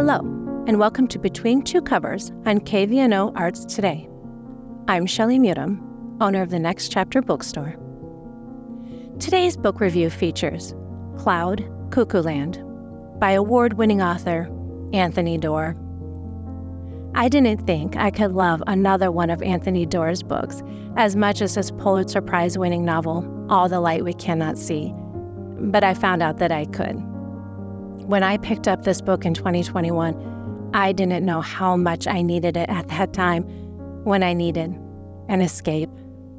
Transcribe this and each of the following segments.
Hello, and welcome to Between Two Covers on KVNO Arts Today. I'm Shelley Mutum, owner of the Next Chapter Bookstore. Today's book review features Cloud, Cuckoo Land by award-winning author Anthony Doerr. I didn't think I could love another one of Anthony Doerr's books as much as his Pulitzer Prize-winning novel, All the Light We Cannot See, but I found out that I could. When I picked up this book in 2021, I didn't know how much I needed it at that time when I needed an escape.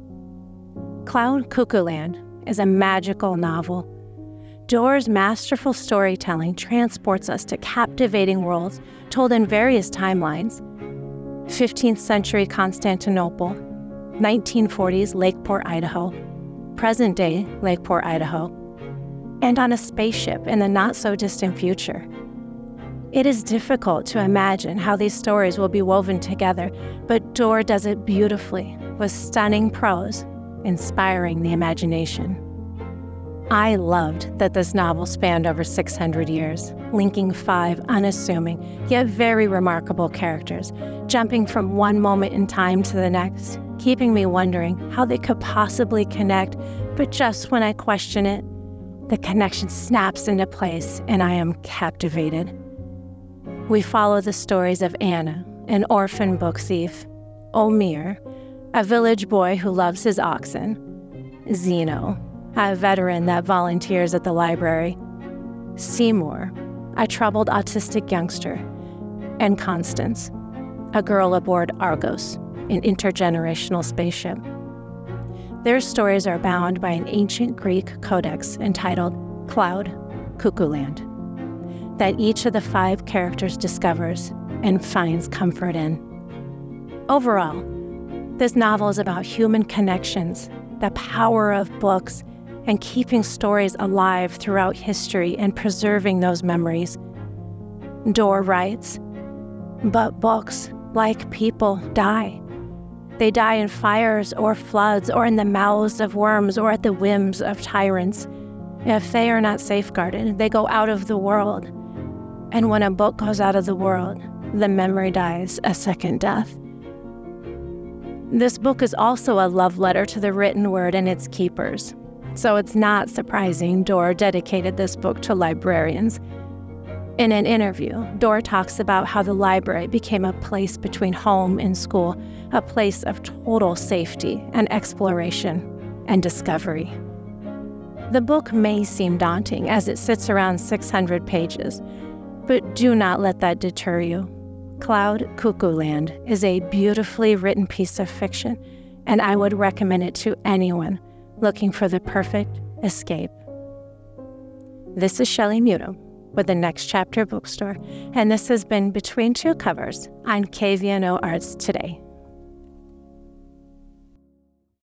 Cloud, Cuckoo Land is a magical novel. Doerr's masterful storytelling transports us to captivating worlds told in various timelines. 15th century Constantinople, 1940s Lakeport, Idaho, present-day Lakeport, Idaho, and on a spaceship in the not-so-distant future. It is difficult to imagine how these stories will be woven together, but Doerr does it beautifully with stunning prose, inspiring the imagination. I loved that this novel spanned over 600 years, linking 5 unassuming yet very remarkable characters, jumping from one moment in time to the next, keeping me wondering how they could possibly connect, but just when I question it, the connection snaps into place and I am captivated. We follow the stories of Anna, an orphan book thief, Omir, a village boy who loves his oxen, Zeno, a veteran that volunteers at the library, Seymour, a troubled autistic youngster, and Constance, a girl aboard Argos, an intergenerational spaceship. Their stories are bound by an ancient Greek codex entitled Cloud, Cuckoo Land, that each of the 5 characters discovers and finds comfort in. Overall, this novel is about human connections, the power of books, and keeping stories alive throughout history and preserving those memories. Doerr writes, "But books, like people, die. They die in fires or floods or in the mouths of worms or at the whims of tyrants. If they are not safeguarded, they go out of the world. And when a book goes out of the world, the memory dies a second death." This book is also a love letter to the written word and its keepers. So it's not surprising Doerr dedicated this book to librarians. In an interview, Doerr talks about how the library became a place between home and school, a place of total safety and exploration and discovery. The book may seem daunting as it sits around 600 pages, but do not let that deter you. Cloud, Cuckoo Land is a beautifully written piece of fiction, and I would recommend it to anyone looking for the perfect escape. This is Shelley Mutum with the Next Chapter Bookstore, and this has been Between Two Covers on KVNO Arts Today.